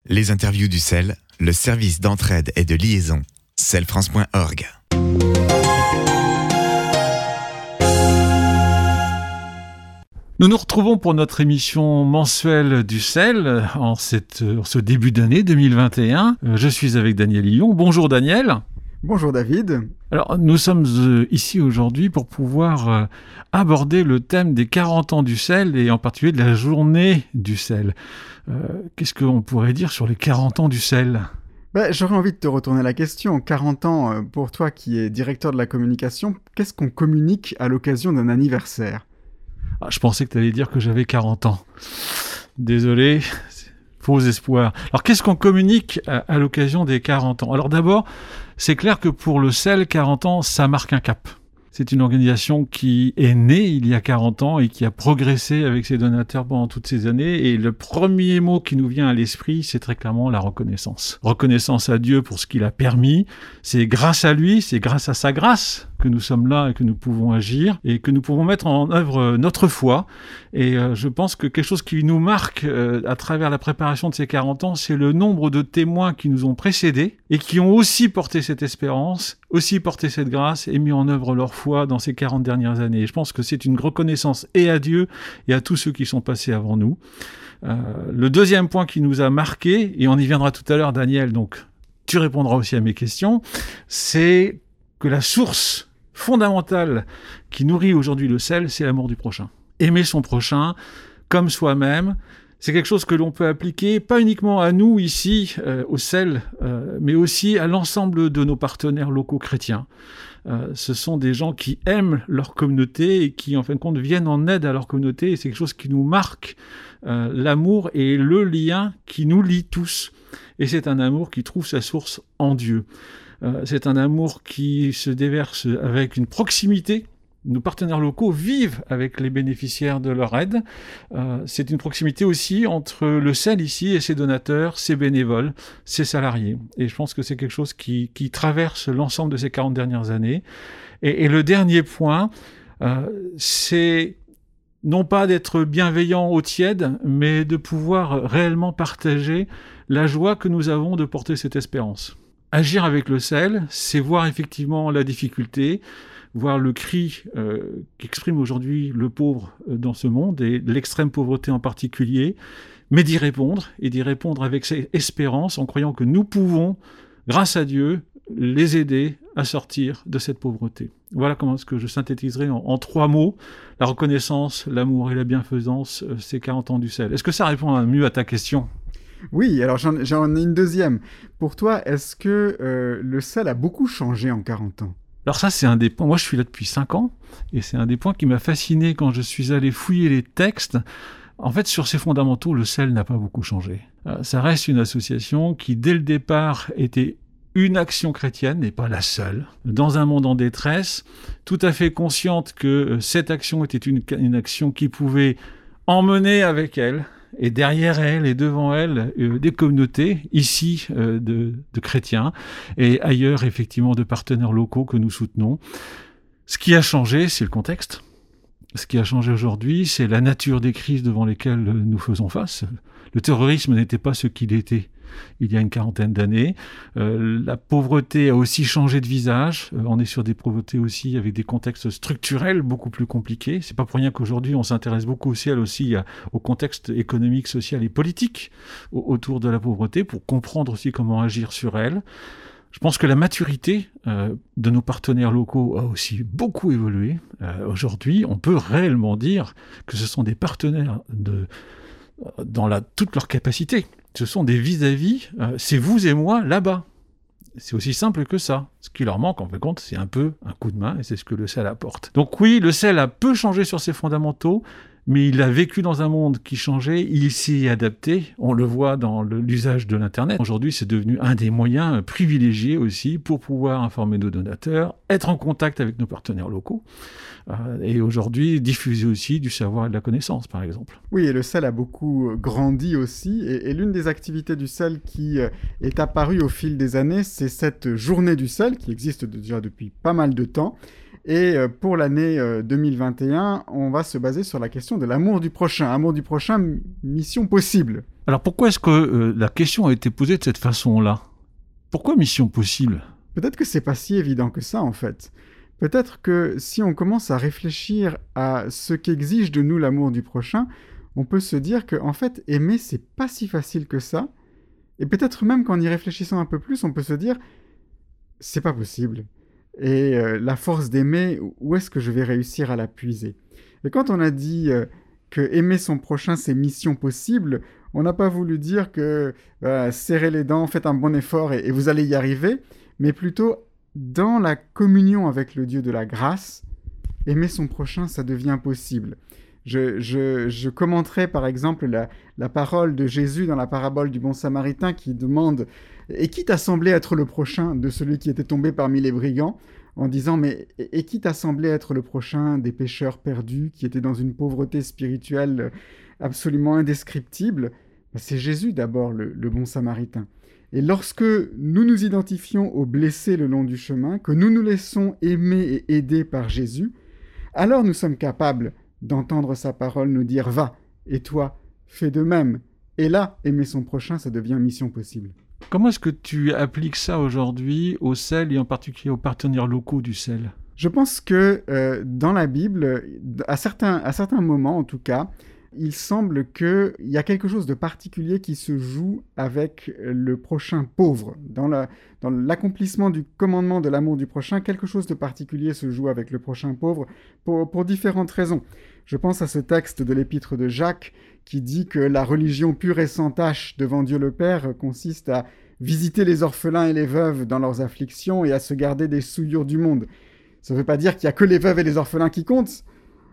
Les interviews du sel, le service d'entraide et de liaison, selfrance.org. Nous nous retrouvons pour notre émission mensuelle du sel en ce début d'année 2021. Je suis avec Daniel Illon. Bonjour Daniel. Bonjour David. Alors nous sommes ici aujourd'hui pour pouvoir aborder le thème des 40 ans du sel et en particulier de la journée du sel. Qu'est-ce qu'on pourrait dire sur les 40 ans du sel ? J'aurais envie de te retourner la question. 40 ans, pour toi qui es directeur de la communication, qu'est-ce qu'on communique à l'occasion d'un anniversaire ? Je pensais que tu allais dire que j'avais 40 ans. Désolé, faux espoir. Alors, qu'est-ce qu'on communique à l'occasion des 40 ans ? Alors d'abord, c'est clair que pour le sel, 40 ans, ça marque un cap. C'est une organisation qui est née il y a 40 ans et qui a progressé avec ses donateurs pendant toutes ces années. Et le premier mot qui nous vient à l'esprit, c'est très clairement la reconnaissance. Reconnaissance à Dieu pour ce qu'il a permis. C'est grâce à lui, c'est grâce à sa grâce que nous sommes là et que nous pouvons agir et que nous pouvons mettre en œuvre notre foi. Et je pense que quelque chose qui nous marque à travers la préparation de ces 40 ans, c'est le nombre de témoins qui nous ont précédés et qui ont aussi porté cette espérance, aussi porté cette grâce et mis en œuvre leur foi dans ces 40 dernières années. Et je pense que c'est une reconnaissance et à Dieu et à tous ceux qui sont passés avant nous. Le deuxième point qui nous a marqué, et on y viendra tout à l'heure, Daniel, donc tu répondras aussi à mes questions, c'est que la source fondamentale qui nourrit aujourd'hui le sel, c'est l'amour du prochain. Aimer son prochain comme soi-même, c'est quelque chose que l'on peut appliquer pas uniquement à nous ici, au sel, mais aussi à l'ensemble de nos partenaires locaux chrétiens. Ce sont des gens qui aiment leur communauté et qui, en fin de compte, viennent en aide à leur communauté. Et c'est quelque chose qui nous marque l'amour et le lien qui nous lie tous. Et c'est un amour qui trouve sa source en Dieu. C'est un amour qui se déverse avec une proximité. Nos partenaires locaux vivent avec les bénéficiaires de leur aide. C'est une proximité aussi entre le sel ici et ses donateurs, ses bénévoles, ses salariés. Et je pense que c'est quelque chose qui traverse l'ensemble de ces 40 dernières années. Et le dernier point, c'est non pas d'être bienveillant au tiède, mais de pouvoir réellement partager la joie que nous avons de porter cette espérance. Agir avec le sel, c'est voir effectivement la difficulté, voir le cri qu'exprime aujourd'hui le pauvre dans ce monde, et l'extrême pauvreté en particulier, mais d'y répondre, et d'y répondre avec cette espérance, en croyant que nous pouvons, grâce à Dieu, les aider à sortir de cette pauvreté. Voilà comment est-ce que je synthétiserai en 3 mots la reconnaissance, l'amour et la bienfaisance, ces 40 ans du sel. Est-ce que ça répond mieux à ta question ? Oui, alors j'en ai une deuxième. Pour toi, est-ce que le sel a beaucoup changé en 40 ans ? Alors ça, c'est un des points. Moi, je suis là depuis 5 ans, et c'est un des points qui m'a fasciné quand je suis allé fouiller les textes. En fait, sur ses fondamentaux, le sel n'a pas beaucoup changé. Ça reste une association qui, dès le départ, était une action chrétienne, et pas la seule, dans un monde en détresse, tout à fait consciente que cette action était une action qui pouvait emmener avec elle, et derrière elle et devant elle, des communautés, ici de chrétiens, et ailleurs effectivement de partenaires locaux que nous soutenons. Ce qui a changé, c'est le contexte. Ce qui a changé aujourd'hui, c'est la nature des crises devant lesquelles nous faisons face. Le terrorisme n'était pas ce qu'il était il y a une 40aine d'années. La pauvreté a aussi changé de visage. On est sur des pauvretés aussi avec des contextes structurels beaucoup plus compliqués. C'est pas pour rien qu'aujourd'hui on s'intéresse beaucoup aussi au contexte économique, social et politique autour de la pauvreté pour comprendre aussi comment agir sur elle. Je pense que la maturité de nos partenaires locaux a aussi beaucoup évolué. Aujourd'hui, on peut réellement dire que ce sont des partenaires dans toute leur capacité. Ce sont des vis-à-vis, c'est vous et moi là-bas. C'est aussi simple que ça. Ce qui leur manque, en fin de compte, c'est un peu un coup de main, et c'est ce que le sel apporte. Donc oui, le sel a peu changé sur ses fondamentaux, mais il a vécu dans un monde qui changeait, il s'y est adapté, on le voit dans l'usage de l'Internet. Aujourd'hui, c'est devenu un des moyens privilégiés aussi pour pouvoir informer nos donateurs, être en contact avec nos partenaires locaux, et aujourd'hui diffuser aussi du savoir et de la connaissance, par exemple. Oui, et le sel a beaucoup grandi aussi, et l'une des activités du sel qui est apparue au fil des années, c'est cette journée du sel, qui existe déjà depuis pas mal de temps. Et pour l'année 2021, on va se baser sur la question de l'amour du prochain. Amour du prochain, mission possible. Alors pourquoi est-ce que la question a été posée de cette façon-là? Pourquoi mission possible? Peut-être que c'est pas si évident que ça, en fait. Peut-être que si on commence à réfléchir à ce qu'exige de nous l'amour du prochain, on peut se dire que, en fait, aimer, c'est pas si facile que ça. Et peut-être même qu'en y réfléchissant un peu plus, on peut se dire, c'est pas possible. Et la force d'aimer, où est-ce que je vais réussir à la puiser? Et quand on a dit que aimer son prochain, c'est mission possible, on n'a pas voulu dire que serrez les dents, faites un bon effort et vous allez y arriver, mais plutôt dans la communion avec le Dieu de la grâce, aimer son prochain, ça devient possible. Je commenterai par exemple la parole de Jésus dans la parabole du bon samaritain qui demande « Et qui t'a semblé être le prochain de celui qui était tombé parmi les brigands ?» en disant « Mais et qui t'a semblé être le prochain des pécheurs perdus qui étaient dans une pauvreté spirituelle absolument indescriptible ?» C'est Jésus d'abord, le bon samaritain. Et lorsque nous nous identifions aux blessés le long du chemin, que nous nous laissons aimer et aider par Jésus, alors nous sommes capables d'entendre sa parole nous dire « Va, et toi, fais de même ». Et là, aimer son prochain, ça devient mission possible. Comment est-ce que tu appliques ça aujourd'hui au CEL et en particulier aux partenaires locaux du CEL? Je pense que dans la Bible, à certains moments en tout cas, il semble qu'il y a quelque chose de particulier qui se joue avec le prochain pauvre. Dans l'accomplissement du commandement de l'amour du prochain, quelque chose de particulier se joue avec le prochain pauvre pour différentes raisons. Je pense à ce texte de l'épître de Jacques qui dit que la religion pure et sans tache devant Dieu le Père consiste à visiter les orphelins et les veuves dans leurs afflictions et à se garder des souillures du monde. Ça ne veut pas dire qu'il n'y a que les veuves et les orphelins qui comptent,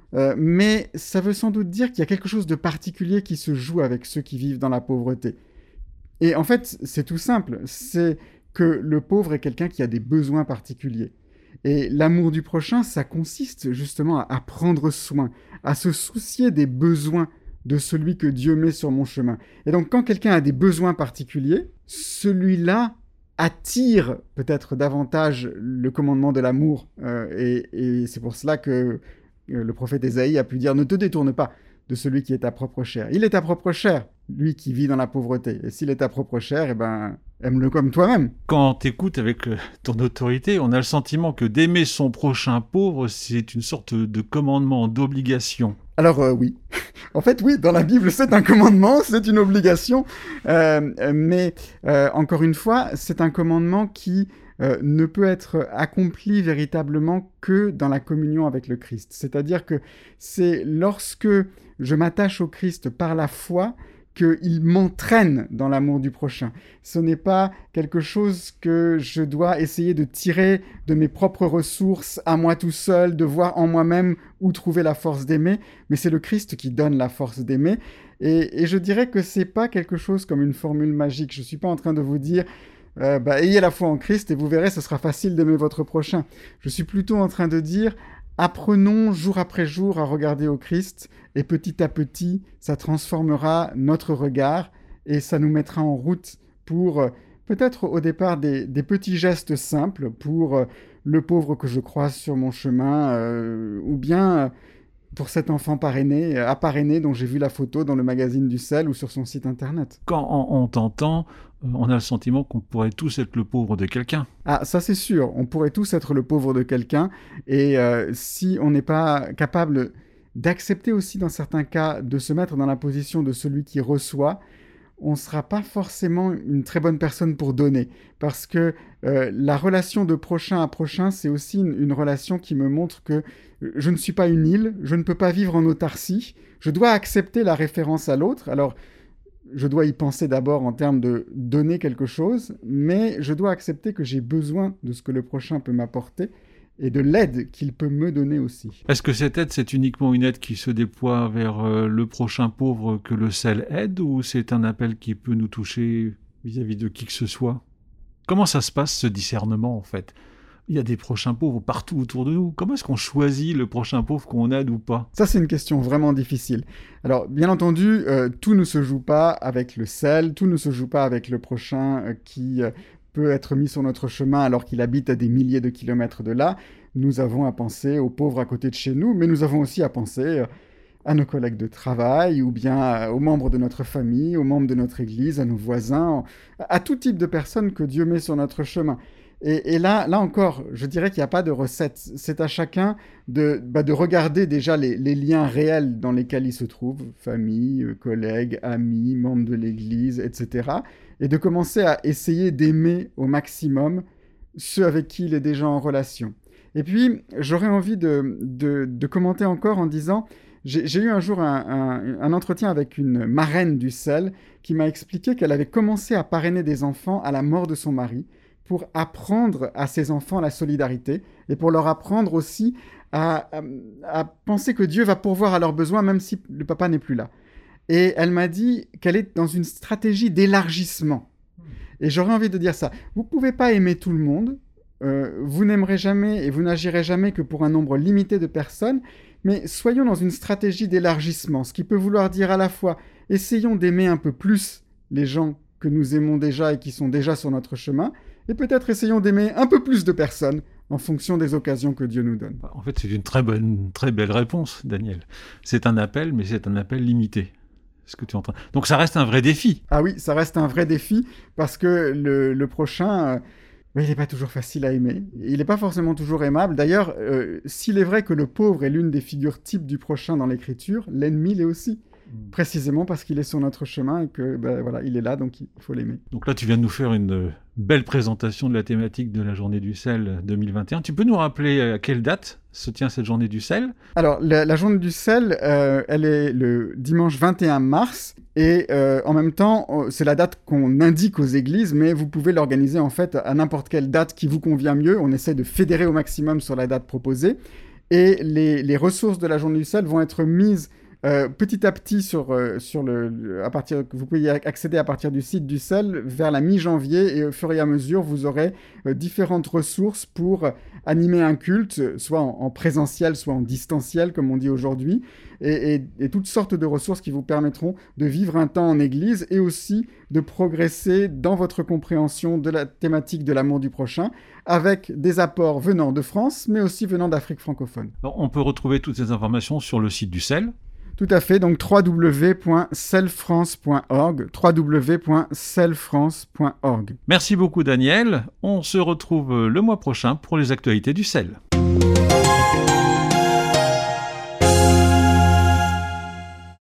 mais ça veut sans doute dire qu'il y a quelque chose de particulier qui se joue avec ceux qui vivent dans la pauvreté. Et en fait, c'est tout simple, c'est que le pauvre est quelqu'un qui a des besoins particuliers. Et l'amour du prochain, ça consiste justement à prendre soin, à se soucier des besoins de celui que Dieu met sur mon chemin. Et donc quand quelqu'un a des besoins particuliers, celui-là attire peut-être davantage le commandement de l'amour. Et c'est pour cela que le prophète Ésaïe a pu dire « Ne te détourne pas de celui qui est ta propre chair. Il est ta propre chair, lui qui vit dans la pauvreté. Et s'il est ta propre chair, eh ben, aime-le comme toi-même. » Quand tu écoutes avec ton autorité, on a le sentiment que d'aimer son prochain pauvre, c'est une sorte de commandement, d'obligation. Alors oui. En fait, oui, dans la Bible, c'est un commandement, c'est une obligation. Mais encore une fois, c'est un commandement qui ne peut être accompli véritablement que dans la communion avec le Christ. C'est-à-dire que c'est lorsque je m'attache au Christ par la foi qu'il m'entraîne dans l'amour du prochain. Ce n'est pas quelque chose que je dois essayer de tirer de mes propres ressources à moi tout seul, de voir en moi-même où trouver la force d'aimer, mais c'est le Christ qui donne la force d'aimer. Et je dirais que c'est pas quelque chose comme une formule magique. Je suis pas en train de vous dire ayez la foi en Christ et vous verrez, ce sera facile d'aimer votre prochain. Je suis plutôt en train de dire apprenons jour après jour à regarder au Christ et petit à petit, ça transformera notre regard et ça nous mettra en route pour peut-être au départ des petits gestes simples pour le pauvre que je croise sur mon chemin ou bien pour cet enfant parrainé dont j'ai vu la photo dans le magazine du CEL ou sur son site internet. Quand on t'entend, on a le sentiment qu'on pourrait tous être le pauvre de quelqu'un. Ah, ça c'est sûr, on pourrait tous être le pauvre de quelqu'un, et si on n'est pas capable d'accepter aussi dans certains cas de se mettre dans la position de celui qui reçoit, on ne sera pas forcément une très bonne personne pour donner, parce que la relation de prochain à prochain, c'est aussi une relation qui me montre que je ne suis pas une île, je ne peux pas vivre en autarcie, je dois accepter la référence à l'autre, alors je dois y penser d'abord en termes de donner quelque chose, mais je dois accepter que j'ai besoin de ce que le prochain peut m'apporter et de l'aide qu'il peut me donner aussi. Est-ce que cette aide, c'est uniquement une aide qui se déploie vers le prochain pauvre que le CEL aide, ou c'est un appel qui peut nous toucher vis-à-vis de qui que ce soit? Comment ça se passe, ce discernement, en fait? Il y a des prochains pauvres partout autour de nous. Comment est-ce qu'on choisit le prochain pauvre qu'on aide ou pas? Ça, c'est une question vraiment difficile. Alors, bien entendu, tout ne se joue pas avec le CEL, tout ne se joue pas avec le prochain qui peut être mis sur notre chemin alors qu'il habite à des milliers de kilomètres de là. Nous avons à penser aux pauvres à côté de chez nous, mais nous avons aussi à penser à nos collègues de travail, ou bien aux membres de notre famille, aux membres de notre église, à nos voisins, à tout type de personnes que Dieu met sur notre chemin. Et là encore, je dirais qu'il n'y a pas de recette. C'est à chacun de regarder déjà les liens réels dans lesquels il se trouve, famille, collègues, amis, membres de l'église, etc. Et de commencer à essayer d'aimer au maximum ceux avec qui il est déjà en relation. Et puis, j'aurais envie de commenter encore en disant... J'ai eu un jour un entretien avec une marraine du sel qui m'a expliqué qu'elle avait commencé à parrainer des enfants à la mort de son mari pour apprendre à ses enfants la solidarité et pour leur apprendre aussi à penser que Dieu va pourvoir à leurs besoins même si le papa n'est plus là. Et elle m'a dit qu'elle est dans une stratégie d'élargissement. Et j'aurais envie de dire ça. Vous ne pouvez pas aimer tout le monde. Vous n'aimerez jamais et vous n'agirez jamais que pour un nombre limité de personnes. Mais soyons dans une stratégie d'élargissement, ce qui peut vouloir dire à la fois essayons d'aimer un peu plus les gens que nous aimons déjà et qui sont déjà sur notre chemin, et peut-être essayons d'aimer un peu plus de personnes en fonction des occasions que Dieu nous donne. En fait, c'est une très belle réponse, Daniel. C'est un appel, mais c'est un appel limité. Ce que tu entends. Donc ça reste un vrai défi. Ah oui, ça reste un vrai défi, parce que le prochain... Mais il n'est pas toujours facile à aimer. Il n'est pas forcément toujours aimable. D'ailleurs, s'il est vrai que le pauvre est l'une des figures types du prochain dans l'Écriture, l'ennemi l'est aussi. Précisément parce qu'il est sur notre chemin et que voilà, il est là, donc il faut l'aimer. Donc là, tu viens de nous faire une belle présentation de la thématique de la Journée du sel 2021. Tu peux nous rappeler à quelle date se tient cette Journée du sel ? Alors, la Journée du sel, elle est le dimanche 21 mars. Et en même temps, c'est la date qu'on indique aux églises, mais vous pouvez l'organiser en fait à n'importe quelle date qui vous convient mieux. On essaie de fédérer au maximum sur la date proposée. Et les ressources de la Journée du sel vont être mises petit à petit vous pouvez y accéder à partir du site du sel vers la mi-janvier, et au fur et à mesure, vous aurez différentes ressources pour animer un culte, soit en présentiel, soit en distanciel, comme on dit aujourd'hui, et toutes sortes de ressources qui vous permettront de vivre un temps en église et aussi de progresser dans votre compréhension de la thématique de l'amour du prochain, avec des apports venant de France, mais aussi venant d'Afrique francophone. Alors, on peut retrouver toutes ces informations sur le site du sel. Tout à fait, donc www.selfrance.org, www.selfrance.org. Merci beaucoup Daniel, on se retrouve le mois prochain pour les actualités du sel.